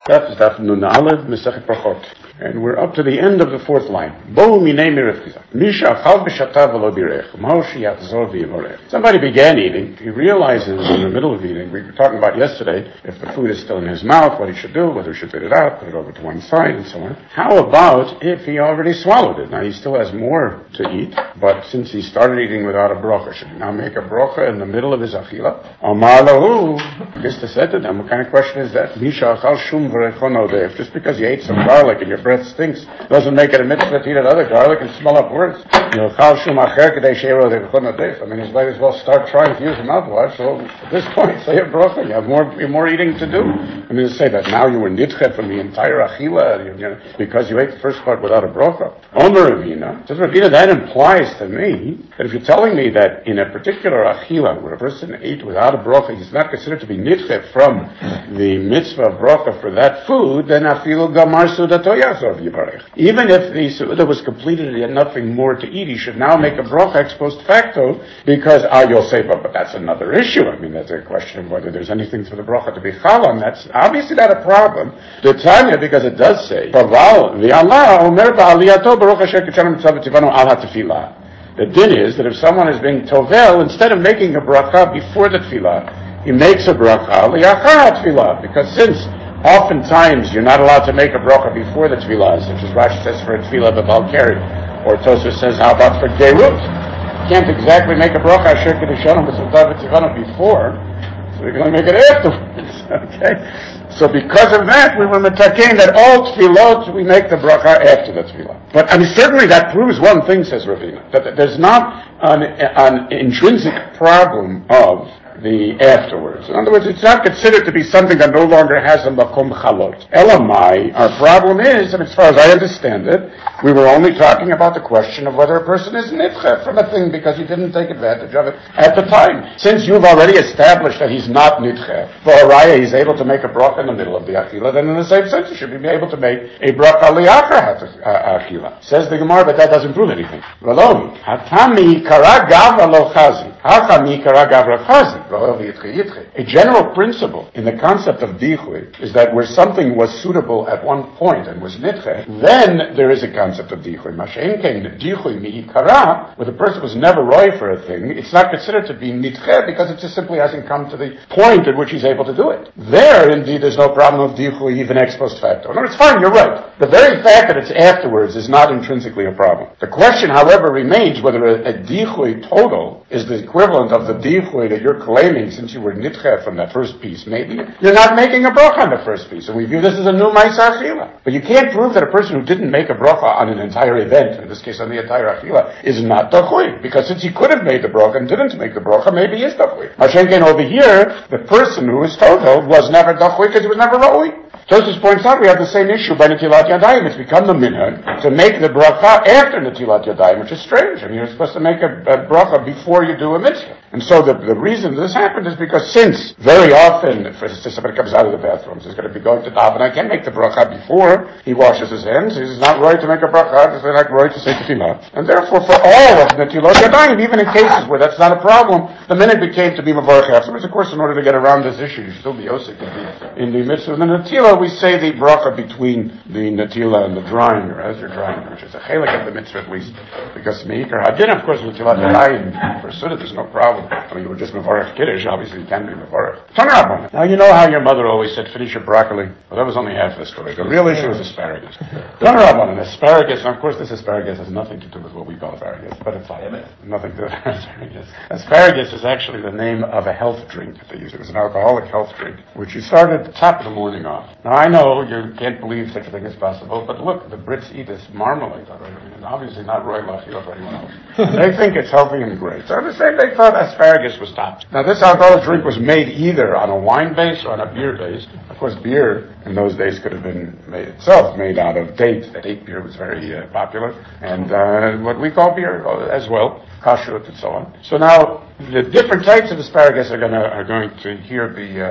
That's Daf Nun Aleph Mesechet Brachot. And we're up to the end of the fourth line. Somebody began eating. He realizes in the middle of eating, we were talking about yesterday, if the food is still in his mouth, what he should do, whether he should spit it out, put it over to one side, and so on. How about if he already swallowed it? Now he still has more to eat, but since he started eating without a brocha, should he now make a brocha in the middle of his achila? Amar lahu. Gista said to them, what kind of question is that? Just because you ate some garlic and your breath stinks doesn't make it a mitzvah to eat another garlic and smell up worse. I mean, he might as well start trying to use a mouthwash. So at this point, say a brocha. You have more eating to do. I mean, to say that now you were nitche from the entire achila, because you ate the first part without a brocha. Omer Ravina says, Ravina, that implies to me that if you're telling me that in a particular achila where a person ate without a brocha, he's not considered to be nitche from the mitzvah of brocha for that food, then afilu gamar sudato yachzor v'yivarech. Even if the suda was completed and he had nothing more to eat, he should now make a brocha ex post facto, because you'll say, but that's another issue. I mean, that's a question of whether there's anything for the brocha to be chal on. That's obviously not a problem. The Tanya, because it does say, the din is that if someone is being tovel, instead of making a bracha before the tefillah, he makes a bracha liachar tefillah, because since oftentimes you're not allowed to make a bracha before the tefillah, such as Rashi says for a tefillah b'balkari, or Tosfos says how about for gerut? You can't exactly make a bracha asher kedushanim before, so we can only make it afterwards. Okay. So because of that, we were metakein that all tefillot, we make the bracha after the tefillah. But certainly that proves one thing, says Ravina, that there's not an intrinsic problem of the afterwards. In other words, it's not considered to be something that no longer has a makom chalot. Elamai, our problem is, and as far as I understand it, we were only talking about the question of whether a person is nitche from a thing because he didn't take advantage of it at the time. Since you've already established that he's not nitche, for a raya he's able to make a bracha in the middle of the achila, then in the same sense he should be able to make a bracha liachar achila. Says the Gemara, but that doesn't prove anything. V'lo, hatami kara gavra lo chazi, hachami kara gavra chazi. A general principle in the concept of dichui is that where something was suitable at one point and was nitche, then there is a concept of dichui. Mashen came to dichui mi'ikara, where the person was never roy for a thing, it's not considered to be nitche because it just simply hasn't come to the point at which he's able to do it. There, indeed, there's no problem of dichui even ex post facto. No, it's fine, you're right. The very fact that it's afterwards is not intrinsically a problem. The question, however, remains whether a dichui total is the equivalent of the dichui that you're claiming since you were nitche from that first piece. Maybe you're not making a bracha on the first piece, and we view this as a new ma'aseh achila. But you can't prove that a person who didn't make a bracha on an entire event, in this case on the entire achila, is not dachui. Because since he could have made the bracha and didn't make the bracha, maybe he is dachui. Mashenken over here, the person who is total was never dachui because he was never roi. Tosfos points out we have the same issue by Netilat Yadayim. It's become the minhag to make the bracha after Netilat Yadayim, which is strange. I mean, you're supposed to make a bracha before you do a mitzvah. And so the reason this happened is because since very often, if somebody comes out of the bathroom, he's going to be going to daven, I can't make the bracha before he washes his hands. He's not right to make a bracha, it's not right to say tefillah. And therefore, for all of Netilat Yadayim, even in cases where that's not a problem, the minhag became to be mavarech afterwards. Of course, in order to get around this issue, you still be osik in the mitzvah. And the Netilah, we say the bracha between the Netilah and the drying, or as you're drying, which is a chelik of the mitzvah at least, because meikar hadin, of course, Netilat Yadayim, for sunnah, there's no problem. I mean, you were just mevarech kiddush, obviously you can be mevarech. Now you know how your mother always said, finish your broccoli. Well, that was only half the story. The real issue is asparagus. An asparagus, and of course this asparagus has nothing to do with what we call asparagus, but it's like nothing to do with asparagus. Asparagus is actually the name of a health drink that they use. It was an alcoholic health drink, which you start at the top of the morning off. Now I know you can't believe such a thing is possible, but look, the Brits eat this marmalade already. I mean, obviously not Roy Lachila for anyone else. They think it's healthy and great. So they say they thought asparagus was topped. Now this alcoholic drink was made either on a wine base or on a beer base. Of course, beer in those days could have been made out of date. That date beer was very popular, and what we call beer as well, kashrut and so on. So now the different types of asparagus are going to here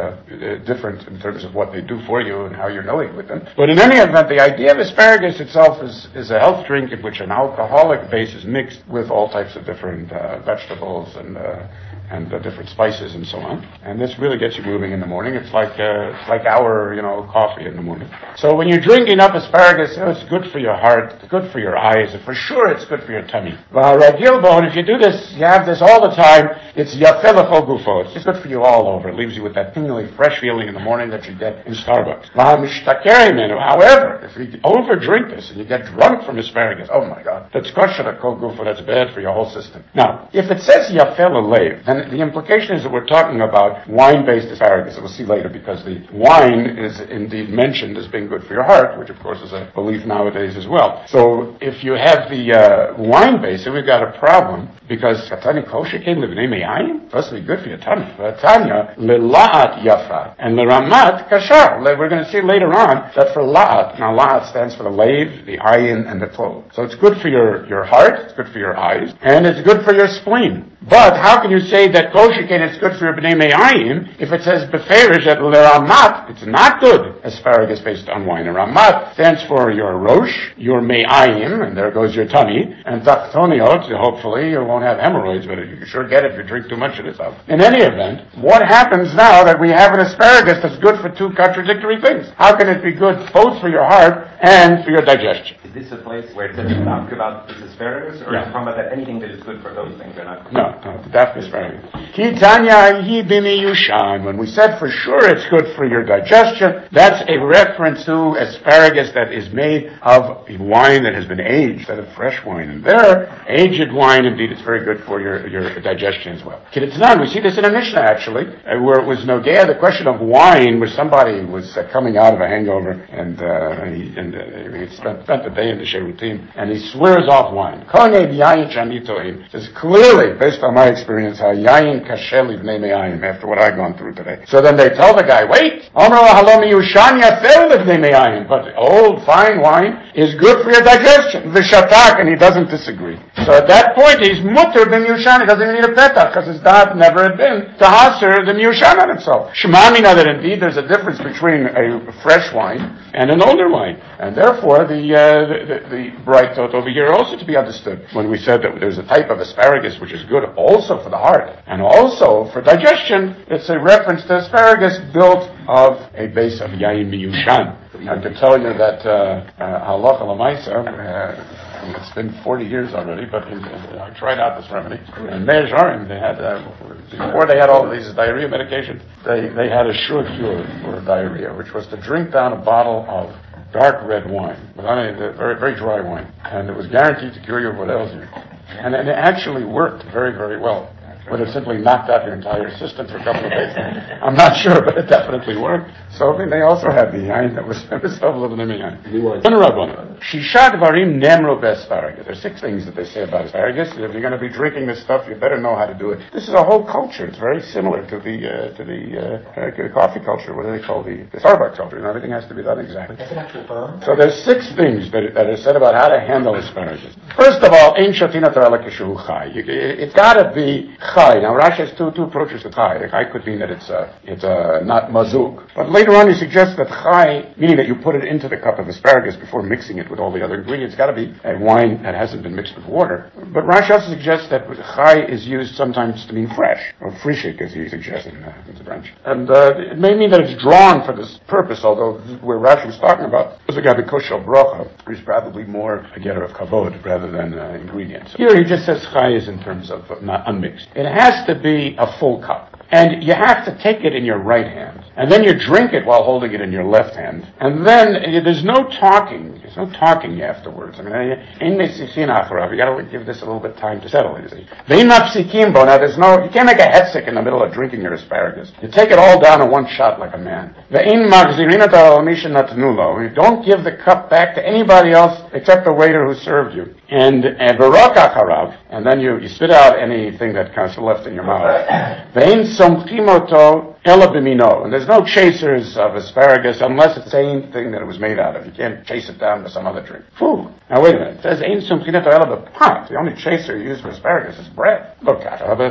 be different in terms of what they do for you and how you're knowing with them. But in any event, the idea of asparagus itself is a health drink in which an alcoholic base is mixed with all types of different vegetables and and different spices and so on. And this really gets you moving in the morning. It's like our, coffee in the morning. So when you're drinking up asparagus, it's good for your heart, it's good for your eyes, and for sure it's good for your tummy. And if you do this, you have this all the time, it's yafeh l'chol gufo. It's just good for you all over. It leaves you with that tingly, fresh feeling in the morning that you get in Starbucks. However, if you overdrink this and you get drunk from asparagus, oh my God, that's kosher l'chol gufo, that's bad for your whole system. Now, if it says yafeh l'leiv, then the implication is that we're talking about wine-based asparagus. We'll see later, because the wine is indeed mentioned as being good for your heart, which of course is a belief nowadays as well. So if you have the wine base, then we've got a problem, because katani kosher came livnei me'ayim, supposed to be good for your tummy. Tanya lela'at yafa and leramat kashar. We're going to see later on that for la'at, now la'at stands for the lave, the ayin, and the tov. So it's good for your heart, it's good for your eyes, and it's good for your spleen. But how can you say that kosher came is good for your bnei me'ayim if it says beferish at leramat? It's not good asparagus based on wine. And ramat stands for your rosh, your me'ayim, and there goes your tummy, and tachtoniot, hopefully you won't have hemorrhoids, but you sure get it if you drink too much of this stuff. In any event, what happens now that we have an asparagus that's good for two contradictory things? How can it be good both for your heart and for your digestion? Is this a place where it says about this asparagus, or is it talking about that anything that is good for those things are not good? No, the Daphne asparagus. Kitanya hi bini yushan. When we said for sure it's good for your digestion, that's a reference to asparagus that is made of wine that has been aged instead of fresh wine. And there, aged wine, indeed, it's very good for your digestion as well. Kitznan, we see this in a Mishnah actually, where it was Nogea, the question of wine, where somebody was coming out of a hangover, and he spent the day in the Sherutim, and he swears off wine. Says clearly, based on my experience, how yayin kasher livnei me'ayim, after what I've gone through today. So then they tell the guy, wait, but old fine wine is good for your digestion. V'shatak, and he doesn't disagree. So at that point, he's mutter ben yushan. He doesn't even need a petach, because his dad never had been to haser the yushan on himself. Shemamina, that indeed there's a difference between a fresh wine and an older wine, and therefore the bright thought over here also to be understood when we said that there's a type of asparagus which is good also for the heart and also for digestion. It's a reference to asparagus built of a base of yayin miyushan. I can tell you that halacha l'maisa. It's been 40 years already, but I tried out this remedy. And Meir Sharim, they had before they had all these diarrhea medications, they had a sure cure for diarrhea, which was to drink down a bottle of dark red wine, very, very dry wine, and it was guaranteed to cure you of what else you. And it actually worked very, very well. Would have simply knocked out your entire system for a couple of days. I'm not sure, but it definitely worked. So they also had the yain that was of the yain. Shisha dvarim nemro be'asparagus. There's 6 things that they say about asparagus. If you're going to be drinking this stuff, you better know how to do it. This is a whole culture. It's very similar to the coffee culture. What do they call the Starbucks culture? And everything has to be done exactly. That's an actual term. So there's 6 things that are said about how to handle asparagus. First of all, ein shatina tarala kishu chai. It's got to be chai. Now Rashi has two approaches to chai. Chai could mean that it's not mazuk, but later on he suggests that chai, meaning that you put it into the cup of asparagus before mixing it with all the other ingredients, got to be a wine that hasn't been mixed with water. But Rashi also suggests that chai is used sometimes to mean fresh, or frishik, as he suggests in the French. And it may mean that it's drawn for this purpose, although where Rashi was talking about was a guy b'kosher brocha, who's probably more a getter of kavod rather than ingredients. Here he just says chai is in terms of not unmixed. It has to be a full cup. And you have to take it in your right hand. And then you drink it while holding it in your left hand. And then there's no talking. There's no talking afterwards. I mean, you got to give this a little bit of time to settle, you see. Now you can't make a hetzek in the middle of drinking your asparagus. You take it all down in one shot like a man. You don't give the cup back to anybody else except the waiter who served you. And then you spit out anything that kind of left in your mouth. Hela b'mino. And there's no chasers of asparagus unless it's the same thing that it was made out of. You can't chase it down with some other drink. Food. Now wait a minute. It says, Ein sum chineto ela b'pat. The only chaser you use for asparagus is bread. Look at it.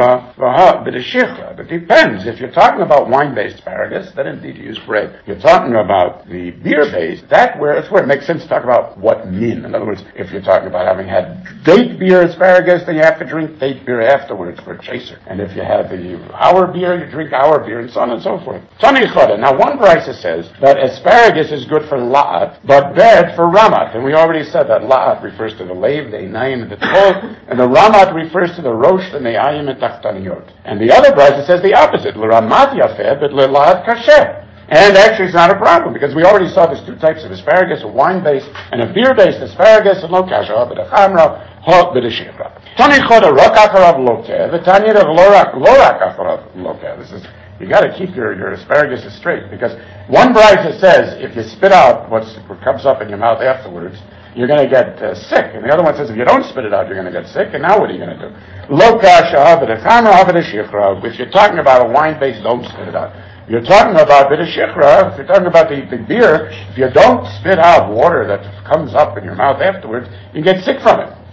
It depends. If you're talking about wine-based asparagus, then indeed you use bread. If you're talking about the beer-based, that's where it makes sense to talk about what min. In other words, if you're talking about having had date beer asparagus, then you have to drink date beer afterwards for a chaser. And if you have our beer, you drink our beer, and so on and so forth. Tani choda. Now one brisa says that asparagus is good for la'at, but bad for ramat. And we already said that la'at refers to the leiv, the einayim, and the tol, and the ramat refers to the rosh, the ne'ayim, and tachtaniyot. And the other brisa says the opposite. L'ramat yafeh, but l'la'at kasher. And actually it's not a problem, because we already saw there's two types of asparagus, a wine-based and a beer-based asparagus, and lo kasha, but a chamra, ho, but a shikra. Tani choda rak acharav lokeh, v'tani rav lorak acharav lokeh. This is, you gotta keep your asparagus straight, because one brisa says if you spit out what comes up in your mouth afterwards, you're going to get sick. And the other one says if you don't spit it out, you're going to get sick. And now what are you going to do? Lo kasha, but a chamra, but a shikra. If you're talking about a wine-based, don't spit it out. You're talking about bit of shikra, if you're talking about the beer, if you don't spit out water that comes up in your mouth afterwards, you get sick from it.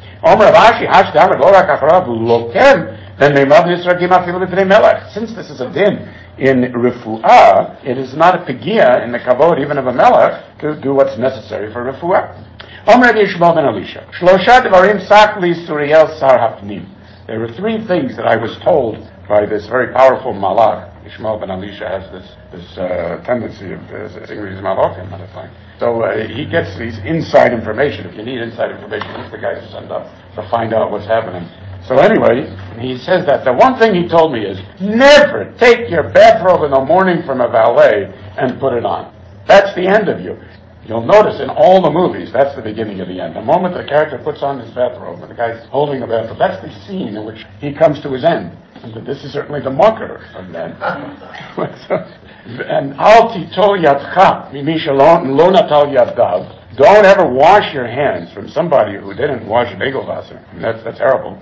Since this is a din in refu'ah, it is not a pegia in the kavod even of a melech to do what's necessary for refu'ah. There were three things that I was told by this very powerful malach. Ishmael ben Elisha has this tendency of saying these malachim at a time. So he gets these inside information. If you need inside information, he's the guy to send up to find out what's happening. So anyway, he says that the one thing he told me is never take your bathrobe in the morning from a valet and put it on. That's the end of you. You'll notice in all the movies, that's the beginning of the end. The moment the character puts on his bathrobe and the guy's holding the bathrobe, that's the scene in which he comes to his end. And this is certainly the marker of that. And al titol yadcha mimisha lo natal yadav. Don't ever wash your hands from somebody who didn't wash begelwasser. That's terrible.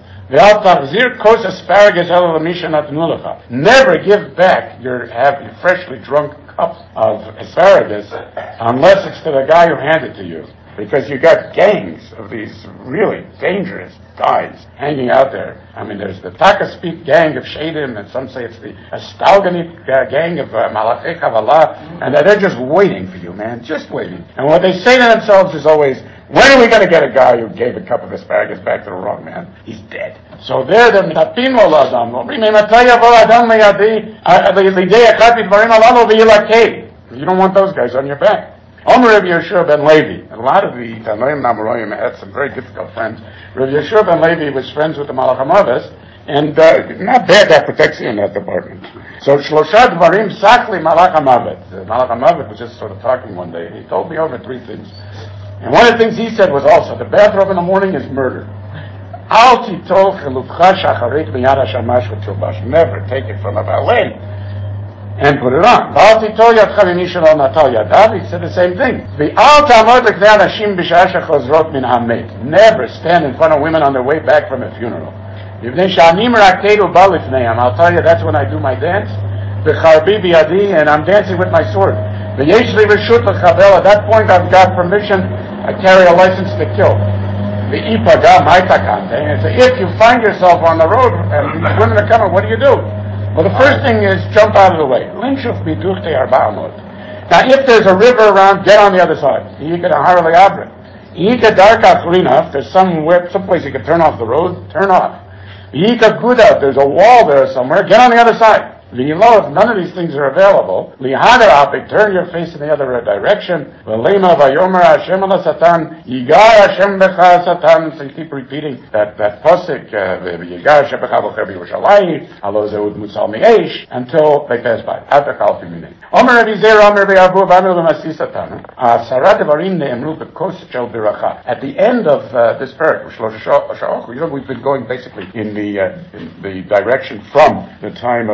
Never give back your freshly drunk cup of asparagus unless it's to the guy who handed it to you. Because you got gangs of these really dangerous guys hanging out there. I mean, there's the Takaspeak gang of Shadim, and some say it's the Astalganit gang of Malachei Kabbalah, and they're just waiting for you, man, just waiting. And what they say to themselves is always, when are we going to get a guy who gave a cup of asparagus back to the wrong man? He's dead. So they're the Tapin Oladam. You don't want those guys on your back. Omer Rav Yeshua ben Levi. A lot of the Tanoim Namoraim had some very difficult friends. Rav Yeshua ben Levi was friends with the Malach HaMavet, and not bad that protects you in that department. So Shlosha Dvarim Sakli Malach HaMavet. The Malach HaMavet was just sort of talking one day, and he told me over three things. And one of the things he said was also, the bathrobe in the morning is murder. Al titol chelubcha shacharit miyad hashamash v'tilbash. Never take it from a valet and put it on. He said the same thing. Never stand in front of women on their way back from a funeral. I'll tell you, that's when I do my dance. And I'm dancing with my sword. At that point I've got permission, I carry a license to kill. And so if you find yourself on the road and women are coming, what do you do? Well, the first thing is jump out of the way. Now, if there's a river around, get on the other side. If there's someplace you can turn off the road, turn off. There's a wall there somewhere, get on the other side. If none of these things are available, turn your face in the other direction. So you keep repeating that pasuk until they pass by. At the end of this parak, we've been going basically in the direction from the time of the death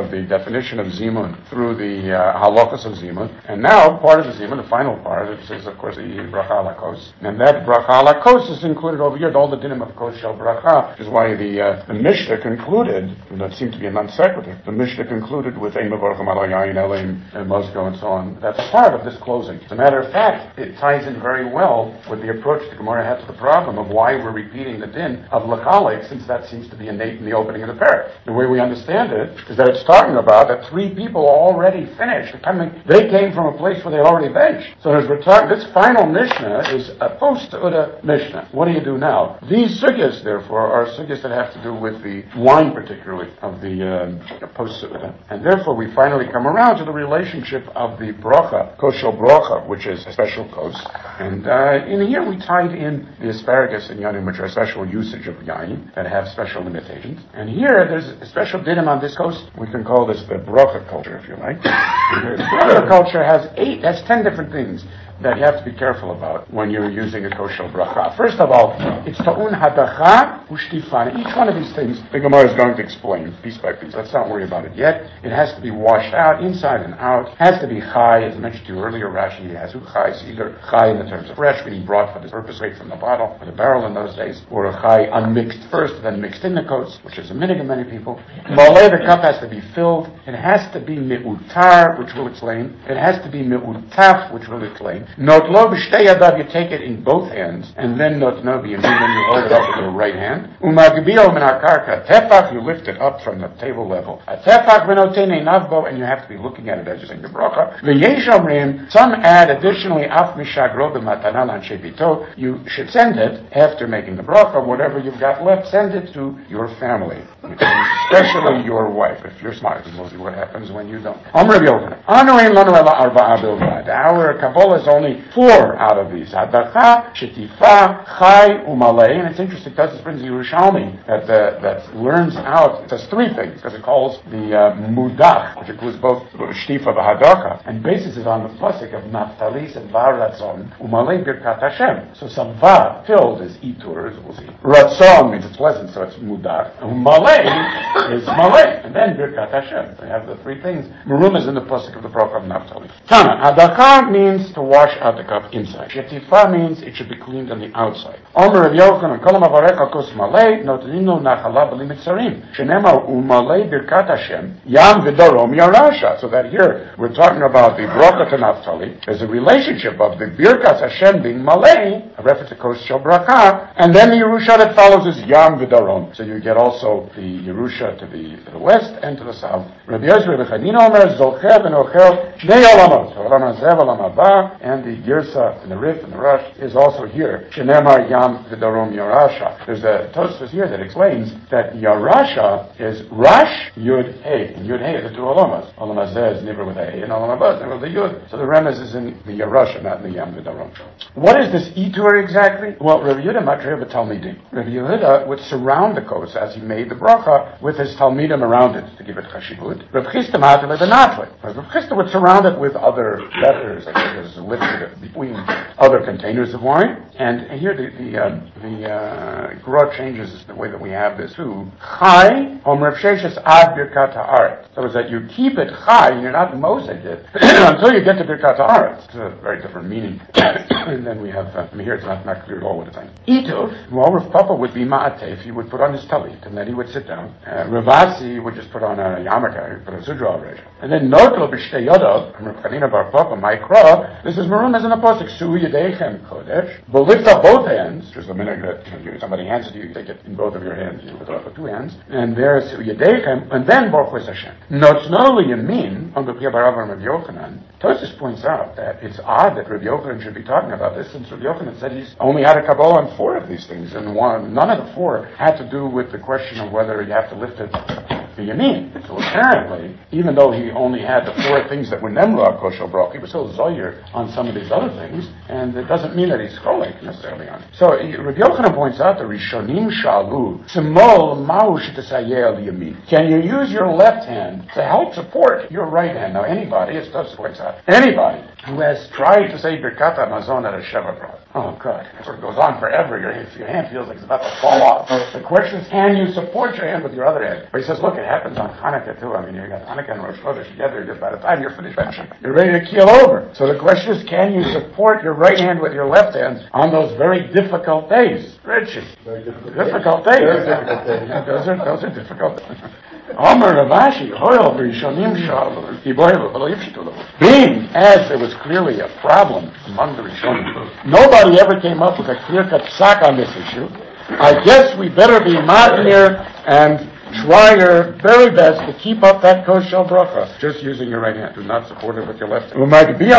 definition of zimun through the halachas of zimun, and now part of the zimun, the final part, it says, of course, the bracha ala kos, and that bracha ala kos is included over here, all the dinim of kos shel bracha, which is why the Mishnah concluded, and that seemed to be a non sequitur, the Mishnah concluded with ein mevorchim ala yayin elim and mozgo and so on. That's part of this closing. As a matter of fact, it ties in very well with the approach the Gemara had to the problem of why we're repeating the din of lachalik, since that seems to be innate in the opening of the parak. The way we understand it is that it's talking about that 3 people already finished. They came from a place where they already finished. So as we're talking, this final Mishnah is a post-Uda Mishnah. What do you do now? These sugyas, therefore, are sugyas that have to do with the wine, particularly, of the post-Uda. And therefore, we finally come around to the relationship of the bracha, kosher bracha, which is a special kos. And in here, we tied in the asparagus and yanim, which are a special usage of yanim that have special limitations. And here, there's a special dinim on this coast. We can call this the bracha culture, if you like. The bracha culture has 10 different things that you have to be careful about when you're using a kosher bracha. First of all, it's ta'un hadacha ushtifan. Each one of these things, the Gemara is going to explain piece by piece. Let's not worry about it yet. It has to be washed out, inside and out. It has to be chai, as I mentioned to you earlier. Rashi has chai, it's either chai in the terms of fresh, meaning brought for this purpose, straight from the bottle or the barrel in those days, or a chai unmixed first, then mixed in the coats, which is a minhag of many people. Malay, the cup has to be filled. It has to be mi'utar, which will explain. It has to be mi'utaf, which will explain. Not lo b'shtei yadav, you take it in both hands, and then not no b'yamin, then you hold it up with your right hand. Umagbiyo min hakarka tefach, you lift it up from the table level. A tefach v'notene navbo, and you have to be looking at it as you're saying the bracha. V'yesh omrim, some add additionally af mishagro b'matana l'anshei bito, you should send it after making the bracha, whatever you've got left, send it to your family, especially your wife, if you're smart. We'll see what happens when you don't. Our Kabbalah is only 4 out of these. Hadacha, Shetifa, Chai, Umalei. And it's interesting, Tosfos brings the Yerushalmi that learns out, it says 3 things, because it calls the Mudach, which includes both Shtifa and Hadacha, and bases it on the pasuk of Naphtali and Va Ratzon, Umalei Birkat Hashem. So some Va, filled, is Itur, as we'll see. Ratzon means it's pleasant, so it's Mudach. Umalei is Malei, and then Birkat Hashem. So you have the 3 things. Merum is in the pasuk of the prophet of Naphtali. Tana, Hadacha means to wash out the cup inside. Shetifa means it should be cleaned on the outside. Omer Rav Yochanan, Kolam Avarecha Kos Malei, Notaninu Nachala B'li Mitzarim. Shenemar Umalei Birkat Hashem, Yam V'Darom Yarasha. So that here, we're talking about the bracha to Naphtali. There's a relationship of the Birkat Hashem being Malei, a reference to Kos Shel Bracha, and then the Yerusha that follows is Yam V'Darom. So you get also the Yerusha to the west and to the south. Rabbi Yosef Rechanina Omer, Zolchev and Ochel, Shnei Olamot. Olam Hazev, Olam Haba, and the Girsa and the Rif and the Rush is also here. Shenemar Yam V'Darom Yarasha. There's a Tosfos here that explains that Yarasha is Rash Yud Hey, and Yud Hey are the 2 Olamas. Olam Hazeh is Nivra with a Hey, and Olam Haba is Nivra with a Yud. So the remez is in the Yarasha, not in the Yam V'Darom. What is this Itur exactly? Well, Rabbi Yehuda Matria B'Talmidim. Rabbi Yehuda would surround the kos as he made the bracha with his Talmidim around it to give it chashivut. Rav Chisda Matria B'Natli. Rav Chisda would surround it with other letters, I think there's a lifted between other containers of wine. And here the Gra changes the way that we have this too. Chai, Om Rav Sheshes Ad Birkat Haaretz. So it's that you keep it chai, and you're not mosed it until you get to Birkat Haaretz. It's a very different meaning. And then we have, here it's not clear at all what it's saying. Itur, well, Rav Papa would be ma'atef, he would put on his talit, and then he would sit down. Ravasi would just put on a yarmulke, put a sudra already. And then Notlo B'Shtei Yodav, from Rav Chanina Bar Papa, Maikra, this is Marum as in a pasuk, Su Yedechem Kodesh, but lift up both hands, which is the minute that somebody hands it to you, you take it in both of your hands, you put it up with 2 hands, and there's Su Yedechem, and then Baruch Hu Hashem. Notzno Yamin, on the Pia Barav and Rav Yochanan, Tosfos points out that it's odd that Rav Yochanan should be talking about this, since Rav Yochanan said he's only had a Kabbalah on 4 of these things, and none of the 4 had to do with the question of whether you have to lift it the Yamin. So apparently, even though he only had the 4 things that were Nemra Kosher Brach, he was still Zoyer on some of these other things, and it doesn't mean that he's Cholik necessarily on it. So Rabbi Yochanan points out the Rishonim Shalu, Simol Ma'u Shetasayeh Yamin. Can you use your left hand to help support your right hand? Now anybody, as Tosfos points out, anybody who has tried to say Birkat Hamazon at a Sheva Brach. Oh, God. It sort of goes on forever. Your hand feels like it's about to fall off. The question is, can you support your hand with your other hand? But he says, look, it happens on Hanukkah, too. I mean, you got Hanukkah and Rosh Chodesh together, just by the time you're finished finishing, you're ready to keel over. So the question is, can you support your right hand with your left hand on those very difficult days? Richie. Very difficult days. Those are difficult. Omer Ravashi, being as there was clearly a problem among the Rishonim, nobody ever came up with a clear-cut psak on this issue. I guess we better be matnir and try your very best to keep up that kosher bracha, just using your right hand. Do not support it with your left hand.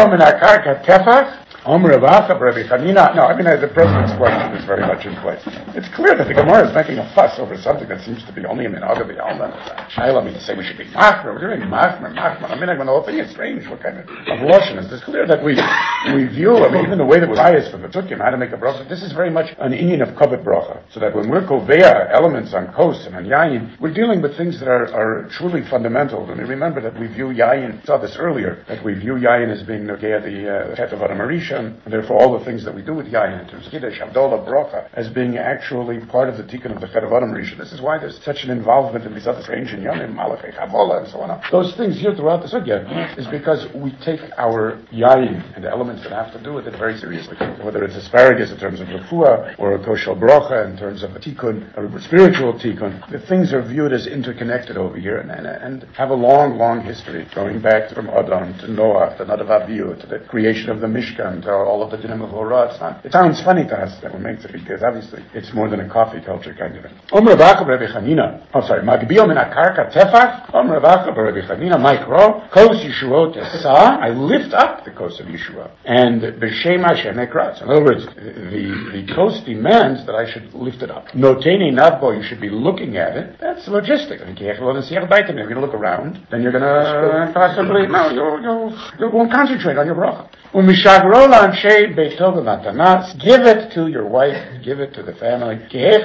No, I mean, the president's question is very much in place. It's clear that the Gemara is making a fuss over something that seems to be only a minhag the alma. Shaila means to say we should be machmer. We're doing machmer. I mean, when the whole thing is strange, what kind of lashon is this? It's clear that we view, I mean, even the way that we bias for the tukim, how to make a bracha, this is very much an Indian of kavod bracha. So that when we're koveya elements on kos and on yayin, we're dealing with things that are truly fundamental. And remember that we view yayin, saw this earlier, that we view yayin as being nogea the chet of Adamarisha, and therefore all the things that we do with yayin in terms of Kiddush, Havdalah, Bracha, as being actually part of the tikkun of the Chet of Adam Rishon. This is why there's such an involvement in these other strange Inyanim, Malachei, Chavola, and so on. Those things here throughout the Sugya is because we take our yayin and the elements that have to do with it very seriously. Whether it's asparagus in terms of refuah, or a koshel bracha in terms of a tikkun, or a spiritual tikkun, the things are viewed as interconnected over here and have a long, long history, going back from Adam to Noah, to Nadav Avihu, to the creation of the Mishkan, to all of the dinim of Horah. It sounds funny to us that we make it because obviously it's more than a coffee culture kind of thing. Magbio min akarka tefach. Rabbi Chanina, Mikro, Kos Yeshuot Esa. I lift up the Kos of Yeshua. And B'Shem Hashem Ekratz. In other words, the Kos demands that I should lift it up. Noteni Nabbo, you should be looking at it. That's logistic. If you're going to look around, then you're going to possibly, you won't concentrate on your bracha. Give it to your wife, give it to the family,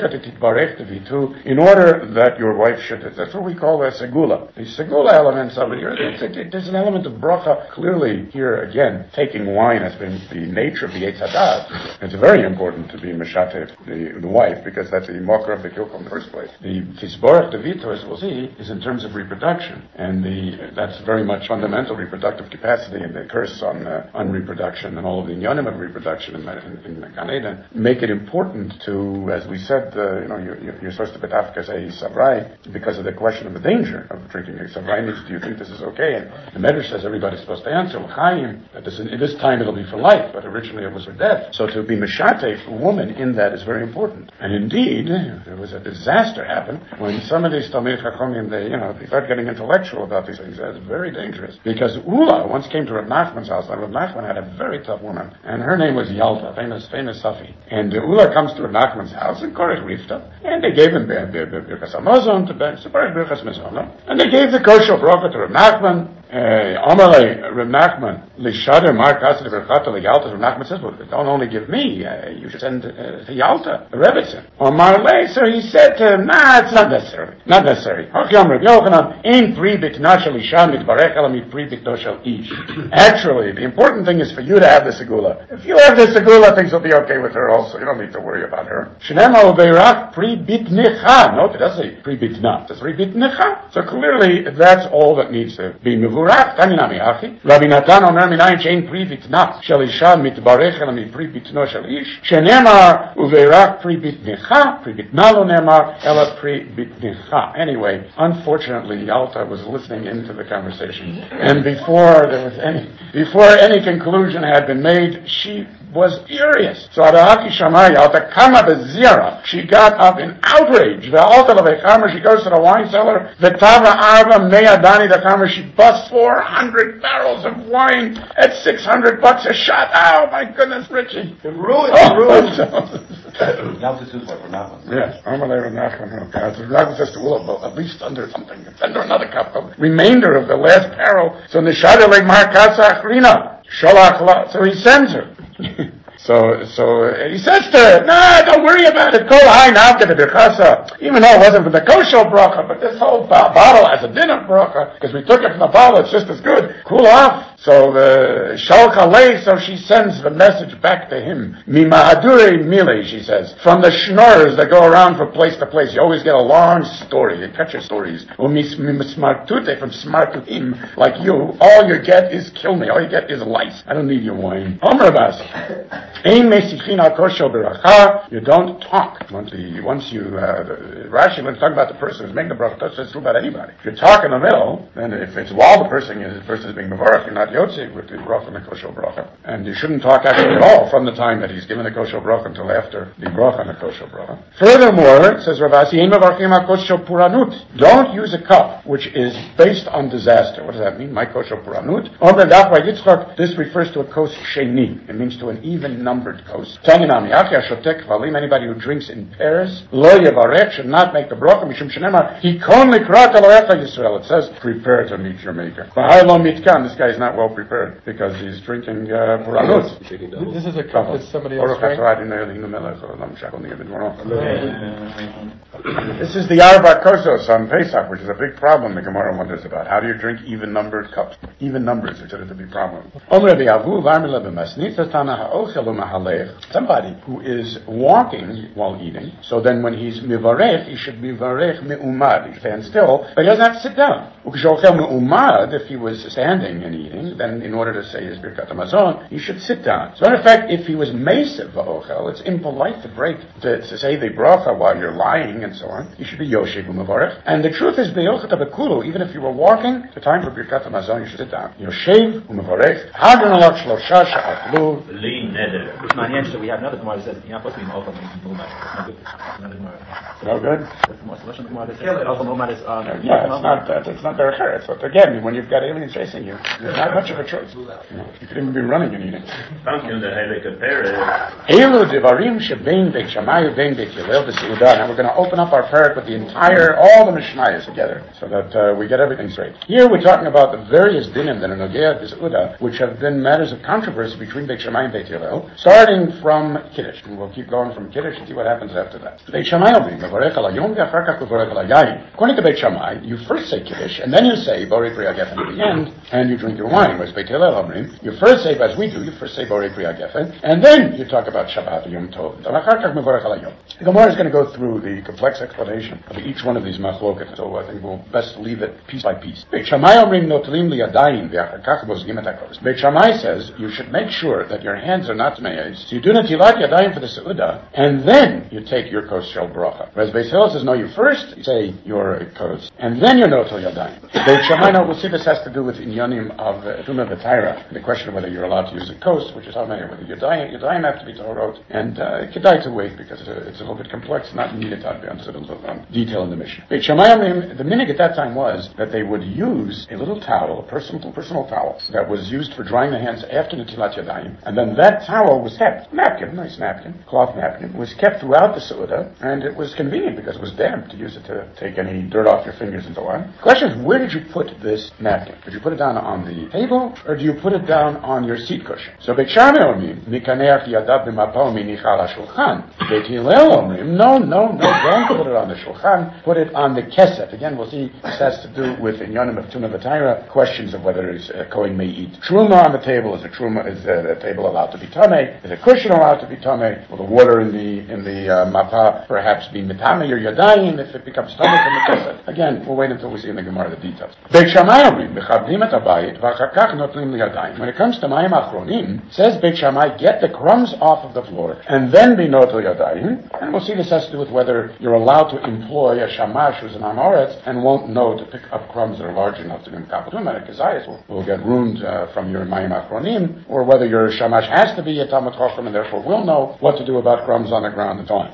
in order that your wife should. That's what we call a segula. The segula elements of it here, there's an element of bracha. Clearly, here again, taking wine has been the nature of the Eitz Hadat. It's very important to be meshatev the wife, because that's the mocker of the kilkum in the first place. The tisborach devito, as we'll see, is in terms of reproduction, and that's very much fundamental reproductive capacity, and the curse on reproduction and all of the inyanim of reproduction in Gan Eden make it important to, as we said, you're supposed to betafka say savrai because of the question of the danger of drinking a savrai. Do you think this is okay? And the Medrash says everybody's supposed to answer l'chaim. This time it'll be for life, but originally it was for death. So to be meshate for a woman in that is very important. And indeed, there was a disaster happened when some of these Talmid Chachamim they start getting intellectual about these things. That's very dangerous because Ula once came to Rav Nachman's house. Rav Nachman had a very tough woman, and her name was Yalta, famous Safi. And Ula comes to Rav Nachman's house, and Korech Rifta, and they gave him Birkas Hamazon to Birkas Mezona, and they gave the kosher bracha to Rav Nachman. Amalei Rav Nachman Lishader Mar Kasa de Berchata LeYalta. Rav Nachman says, well, don't only give me, you should send to Yalta, the Rebbetzin. Or Marley, so he said to him, nah, it's not necessary. Not necessary. Actually, the important thing is for you to have the segula. If you have the segula, things will be okay with her also. You don't need to worry about her. Shnema ubeirach pri bitnecha. No, it doesn't say pri bitna. It says pri bitnecha. So clearly, that's all that needs to be mevurach. Taninami achi. Rabbi Natan omer minayin shein pri bitna. Shel isha mitbarech ela mi pri bitno shel ish. Shnema ubeirach pri bitnecha. Pri bitna lo nemar ela pri bitnecha. Anyway, unfortunately, Yalta was listening into the conversation, and before any conclusion had been made, she was furious. So Adahaki Shamai Yalta Kama Bezira. She got up in outrage. The Alta Levechamer, she goes to the wine cellar. The Tava Arba Meyadani the Chamer, she busts 400 barrels of wine at $600 a shot. Oh my goodness, Richie. It ruined. Yalta Suzwa for Nachman. Yes, Amalei Rav Nachman. Nachman says to Ula, at least under something. Under another cup of remainder of the last barrel. So Nishada Leg Mar Kasa Achrina. So he sends her. So he says to her, "No, don't worry about it. Kol hai navke b'birchasa." Even though it wasn't for the kosher bracha, but this whole bottle has a dinner bracha, because we took it from the bottle, it's just as good. Cool off. So so she sends the message back to him. Mima'adure mile, she says. From the schnorrers that go around from place to place, you always get a long story. You cut your stories. From smartutim, like you, all you get is kill me. All you get is lice. I don't need your wine. Omer Bas. You don't talk. Once you Rashi, when talking about the person who's making the bracha, that's true about anybody. If you talk in the middle, then if it's while the person is being mevarach, you're not yotze with the bracha and the kosher bracha. And you shouldn't talk actually at all from the time that he's given the kosher bracha until after the bracha and the kosher bracha. Furthermore, says Rav Asi, don't use a cup which is based on disaster. What does that mean? My kosher puranut. This refers to a kos sheni. It means to an even numbered kos. Anybody who drinks in pairs, lo yevarech, should not make the bracha. Mishum shenema, hikon likrat Elohecha Yisrael. It says, prepare to meet your maker. This guy is not well prepared because he's drinking puranut. This is a cup that somebody else drank. This is the Arba Kosos on Pesach, which is a big problem the Gemara wonders about. How do you drink even-numbered cups? Even numbers are considered to be a problem. Somebody who is walking while eating, so then when he's mivarech, he should be mivarech me'umad. He stands still, but he doesn't have to sit down. If he was standing and eating, then in order to say his Birkat HaMazon, he should sit down. So in effect, if he was meisiv v'ochel, it's impolite to say the bracha while you're lying and so on. You should be yoshev u'mevarech. And the truth is, be'ilchat habekulu, even if you were walking, the time for Birkat HaMazon, you should sit down. Yoshev u'mevarech. Hadron alak shlosha sha'atlu. Li neder. It's manian that we have another Gemara that says you're not supposed to be open when you no good? It's not very fair. But again, when you've got aliens chasing you, there's not much of a choice. You could even be running and eating. Now we're going to open up our parak with all the Mishnayos together, so that we get everything straight. Here we're talking about the various dinim that are nogea b'seuda, which have been matters of controversy between Beit Shammai and Beit Hillel, starting from Kiddush, and we'll keep going from Kiddush and see what happens after that. Beit Shammai according to Beit Shammai, you first say Kiddush, and then you say Borei Pri HaGefen at the end, and you drink your wine. Whereas Beit Hillel Omrim, you first say, as we do, you first say Borei Pri HaGefen, and then you talk about Shabbat and Yom Tov. The Gemara is going to go through the complex explanation of each one of these machloket, so I think we'll best leave it piece by piece. Beit Shammai Omrim notlim liyadayim v'achar bozgim et hakos. Beit Shammai says you should make sure that your hands are not tmeis, so you do netilat yadayim for the seuda, and then you take your kos shel bracha. Whereas Beit Hillel says no, you first say your kos, and then you're notel yadayim. Beit Shammai, we'll see this has to do with inyanim of Tumah V'Taira, the question of whether you're allowed to use a kos, which is how many, whether yadayim have to be torot, and kedai to wait because it's a little bit complex, not needed to be understood in detail in the mission. Beit Shammai, the minhag at that time was that they would use a little towel, a personal towel, that was used for drying the hands after netilat yadayim, and then that towel was kept, nice napkin, cloth napkin, was kept throughout the seuda, and it was convenient because it was damp to use it to take any dirt off your fingers and so on. The question is, where did you put this napkin? Did you put it down on the table, or do you put it down on your seat cushion? So Beit Shammai omrim, mikaneach yadav b'mapo minicha al shulchan. Beit Hillel omrim, no, don't put it on the shulchan, put it on the kesef. Again, we'll see this has to do with inyanim of Tumah V'Taira, questions of whether a kohen may eat truma on the table. Is the table allowed to be tamei? Is a cushion allowed to be tamei? Will the water in the mapa perhaps be mitame or yadayim if it becomes tamei from the kesef? Again, we'll wait until we see in the Gemara the details. Beit Shammai omrim, mechabdim et habayit, v'achar kach notlim liyadayim. When it comes to mayim achronim, says Beit Shammai, get the crumbs off of the floor, and then be notel yadayim. And we'll see this has to do with whether you're allowed to employ a shamash who's an amoretz and won't know to pick up crumbs that are large enough to be mekapatum, and a kazayas will get ruined from your mayim achronim, or whether your shamash has to be a talmid chacham and therefore will know what to do about crumbs on the ground and so on.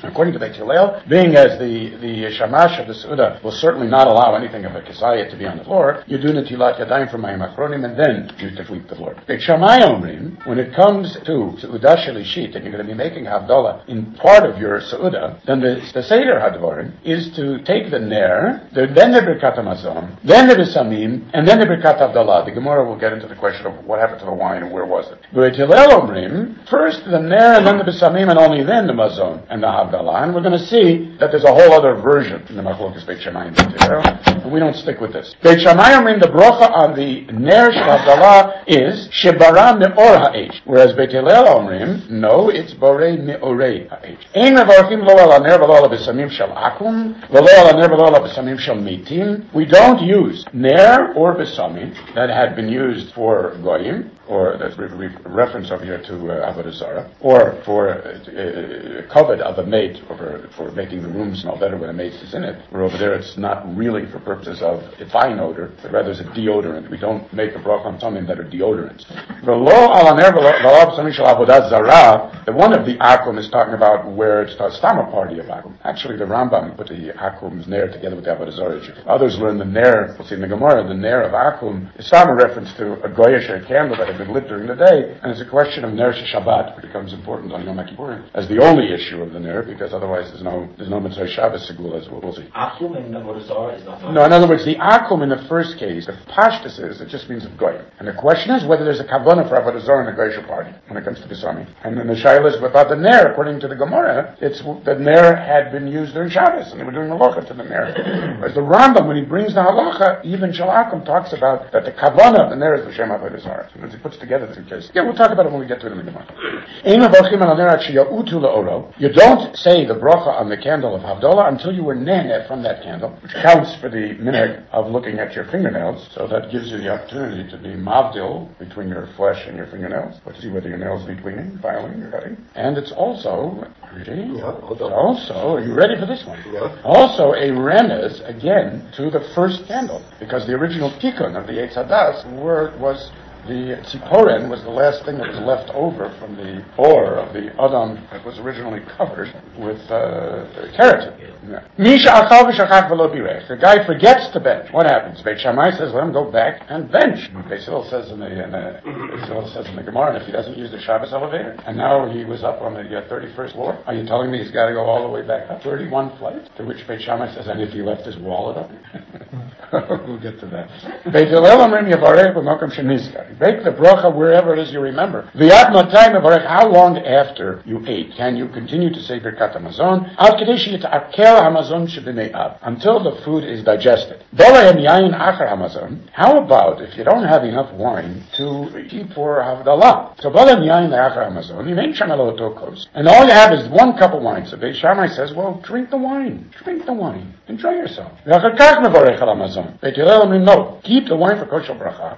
According to Beit Hillel, being as the shamash of the Su'udah will certainly not allow anything of a kesayah to be on the floor, you do netilat yadayim for mayim achronim, and then you sweep the floor. Beit Shammai omrim, when it comes to Su'udah shelishit, and you're going to be making Havdalah in part of your Su'udah, then the Seder Hadvarim is to take the Ner, then the Birkat HaMazon, then the Besamim, and then the Birkat Havdalah. The Gemara will get into the question of what happened to the wine and where was it. Beit Hillel omrim, first the Ner, and then the Besamim, and only then the Mazon and the Havdalah. And we're going to see that there's a whole other version in the Machlokas Beit Shammai and Beit Hillel, and we don't stick with this. Beit Shammai omrim, the brocha on the Ner Shel Havdalah is Shebara Me'or Ha'esh, whereas Beit Hillel omrim, no, it's Borei Me'orei Ha'esh. Ein mevarchim lo ala ner v'lo ala besamim shel akum, v'lo ala ner v'lo ala besamim shel mitim. We don't use ner or besamim that had been used for goyim, or that's reference over here to Avodah Zarah, or for covet of a mate, or for making the room smell better when a mate is in it. Where over there it's not really for purposes of a fine odor, but rather it's a deodorant. We don't make a bracha on something that are deodorants. V'lo ala ner v'lo ala besamim shel avodah zarah. The one of the akum is talking about where it's the stama party of akum. Actually, the Rambam put the akum's ner together with the Avodah Zarah. Others learn the ner. We'll see in the Gemara, the ner of akum is stama reference to a goyish candle that had been lit during the day, and it's a question of ner Shabbat, which becomes important on Yom Kippurim as the only issue of the ner, because otherwise there's no mitzvah Shabbos segula, as we'll see. Akum in Avodah Zarah is not. No, in other words, the akum in the first case, the pashtus is, it just means of goyim, and the question is whether there's a kavanah for Avodah Zarah in a goyish party when it comes to Bisami. And then the shayla is about the ner. According to the Gemara, it's the ner had been used during Shabbos, and they were doing halacha to the ner. Whereas the Rambam, when he brings the halacha, even Shalakum talks about that the kavanah of the ner is the Shem Avodah Zarah. So he puts together the two cases. Yeah, we'll talk about it when we get to it in the Gemara. You don't say the bracha on the candle of Havdalah until you were neh from that candle, which counts for the minhag of looking at your fingernails. So that gives you the opportunity to be mavdil between your flesh and your fingernails, or to see whether your nails need cleaning, filing, or cutting. And it's also, are you ready for this one? Yeah. Also a remez, again, to the first candle, because the original tikkun of the Eitz Hadas was the tziporen was the last thing that was left over from the ore of the Adam that was originally covered with keratin. The guy forgets to bench. What happens? Beit Shammai says, let him go back and bench. Beit Hillel says in the Gemara, and if he doesn't use the Shabbos elevator, and now he was up on the 31st floor, are you telling me he's got to go all the way back up 31 flights? To which Beit Shammai says, and if he left his wallet up? We'll get to that. Beit Hillel omrim yavarech b'makom shenizkar. Bake the bracha wherever it is you remember. How long after you ate can you continue to say Birkat HaMazon? Until the food is digested. How about if you don't have enough wine to keep for Havdalah? So and all you have is 1 cup of wine. So Beit Shammai says, well, drink the wine. Enjoy yourself. Beit Hillel omrim, no. Keep the wine for kosher bracha.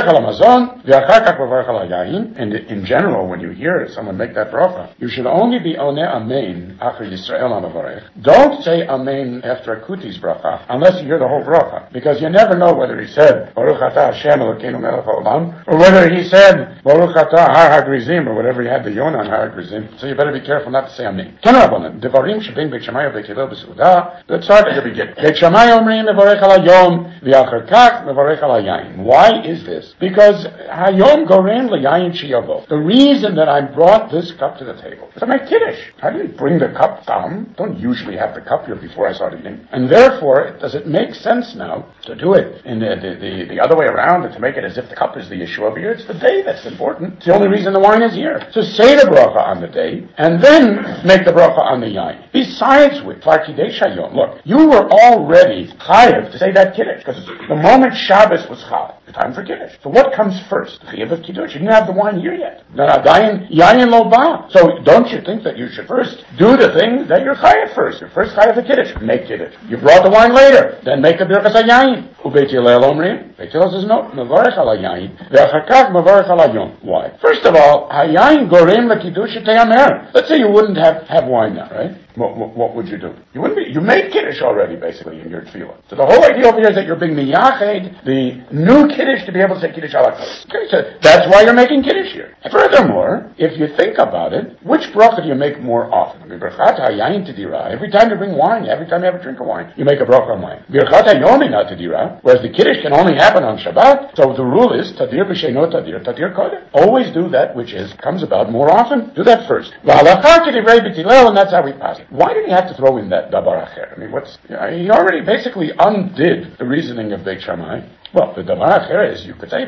And in general, when you hear someone make that bracha, you should only be oneh amen after Yisrael amavarech. Don't say amen after a kutis bracha, unless you hear the whole bracha, because you never know whether he said Baruch atah Hashem Elokeinu melech haolam, or whether he said Baruch atah Har HaGrizim, or whatever he had the Yonah on Har HaGrizim. So you better be careful not to say amen. Devarim shebein Beit Shammai Beit Hillel b'Seudah. Let's start at the beginning. Beit Shammai omrim mevarech al hayom v'achar kach mevarech al hayayin. Why is this? Because hayom goren l'yayin sheyavo. The reason that I brought this cup to the table is to make kiddush. I didn't bring the cup down. Don't usually have the cup here before I start eating. And therefore, does it make sense now to do it in the other way around and to make it as if the cup is the issue over here? It's the day that's important. It's the only reason the wine is here. So say the bracha on the day and then make the bracha on the yayin. Besides which, look, you were already chayav to say that kiddush because the moment Shabbos was chayav, the time for kiddush. So what comes first? The chayav of kiddush. You didn't have the wine here yet. Yayin lo ba. So don't you think that you should first do the thing that you're chayav first? You're first chayav the kiddush. Make kiddush. You brought the wine later. Then make a birkas hayayin. Ubeit Hillel omrim. Beit Hillel says no. Mevarech al hayayin. Ve'achar kach mevarech al hayom. Why? First of all, hayayin gorem lekiddush te'amer. Let's say you wouldn't have wine now, right? What would you do? You made kiddush already, basically, in your tefillah. So the whole idea over here is that you're being miyached, the new Kiddush to be able to say Kiddush Alakos. Okay, so that's why you're making Kiddush here. And furthermore, if you think about it, which bracha do you make more often? Every time you bring wine, every time you have a drink of wine, you make a bracha on wine. Whereas the Kiddush can only happen on Shabbat, so the rule is Tadir b'sheino Tadir, Tadir kodem. Always do that which comes about more often. Do that first. And that's how we pass it. Why did he have to throw in that davar acher? I mean, he already basically undid the reasoning of Beit Shammai. Well, the davar acher is, you could say,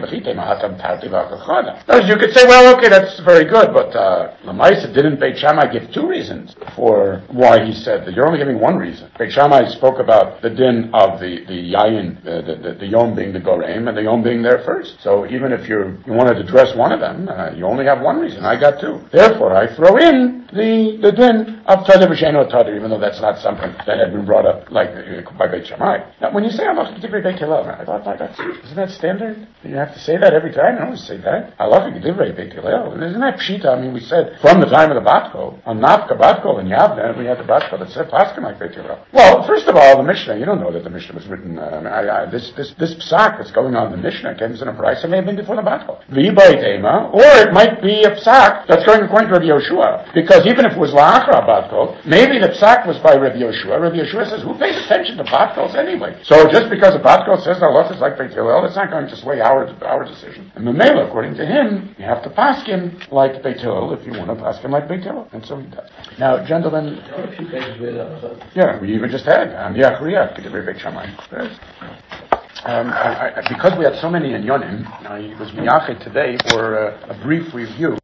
you could say, well, okay, that's very good, but Lamaisa, didn't Beit Shammai give two reasons for why he said that? You're only giving one reason. Beit Shammai spoke about the din of the yayin, the yom being the goreim, and the yom being there first. So even if you wanted to address one of them, you only have one reason. I got two. Therefore, I throw in the din of Tadir b'sheino Tadir, even though that's not something that had been brought up like by Beit Shammai. Now, when you say Halacha K'divrei Beit Hillel, I thought isn't that standard? You have to say that every time? I always say that. Halacha K'divrei Beit Hillel. Isn't that pshita? I mean, we said from the time of the Batko, on Nafka Batko and Yavne, we had the Batko that said Paskin like Beit Hillel. Well, first of all, the Mishnah, you don't know that the Mishnah was written, this psak that's going on in the Mishnah came in a price that may have been before the Batko. V'ibait Ema, or it might be a psak that's going according to Rabbi Yoshua, because even if it was La'achra Batko, maybe the psak was by Rabbi Yoshua. Rabbi Yoshua says, who pays attention to Batkos anyway? So just because a Batko says Halacha is like Beit Hillel, it's not going to sway our decision. And Memela, according to him, you have to paskin like Beit Hillel if you want to paskin like Beit Hillel. And so he does. Now, gentlemen, yeah, we even just had Yachriya, K'divrei Beit Shammai. Because we had so many inyonim, I was miyachet today for a brief review.